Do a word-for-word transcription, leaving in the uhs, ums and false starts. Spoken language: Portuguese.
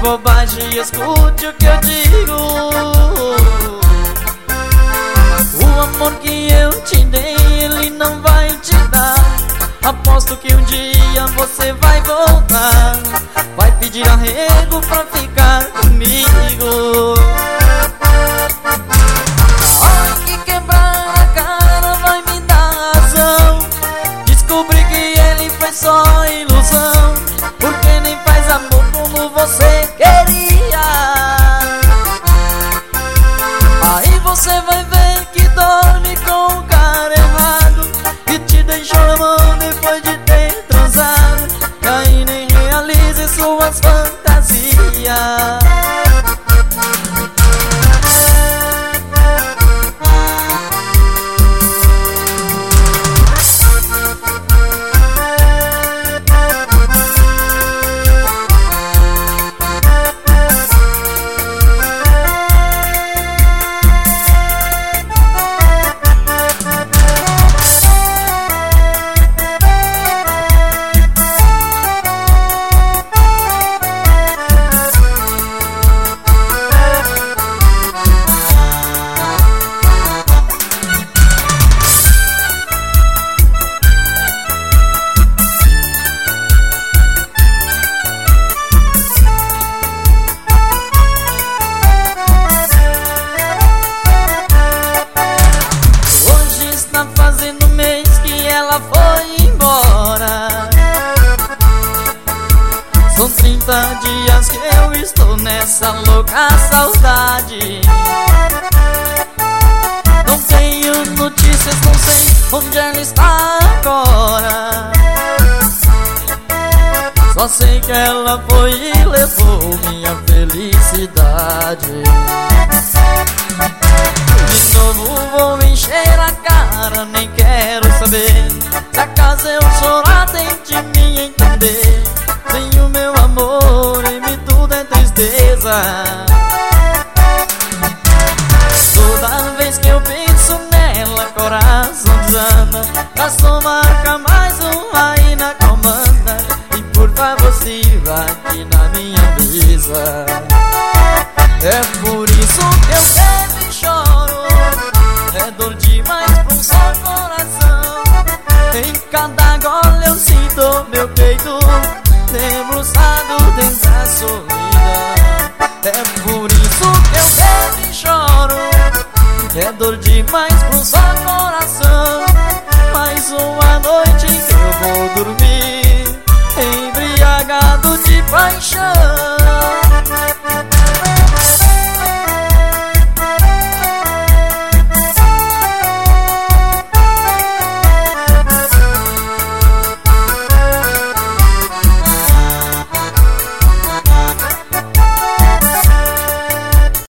bobagem, escute o que eu digo. O amor que eu te dei, ele não vai te dar. Aposto que um dia você vai voltar, vai pedir arrego pra ficar comigo. A hora que quebrar a cara vai me dar razão. Descobri que ele foi só ilusão, porque nem faz amor como você queria. Aí você vai ver que dorme com o cara errado, que te deixou na mão depois de ter transado, e aí nem realize suas fantasias. Fazendo mês que ela foi embora. São trinta dias que eu estou nessa louca saudade. Não tenho notícias, não sei onde ela está agora. Só sei que ela foi e levou minha felicidade. De novo vou encher a cara, nem quero saber. Se acaso eu chorar, tente me entender. Sem o meu amor, em mim tudo é tristeza. Toda vez que eu penso nela, coração desanda. Gastou marca mais uma aí na comanda. E por favor sirva aqui na minha mesa. É por isso que eu sempre choro, é dor demais pra um só coração. Em cada gole eu sinto meu peito debruçado dentro da solidão. É por isso que eu sempre choro, é dor demais pra um só coração. Mais uma noite que eu vou dormir embriagado de paixão.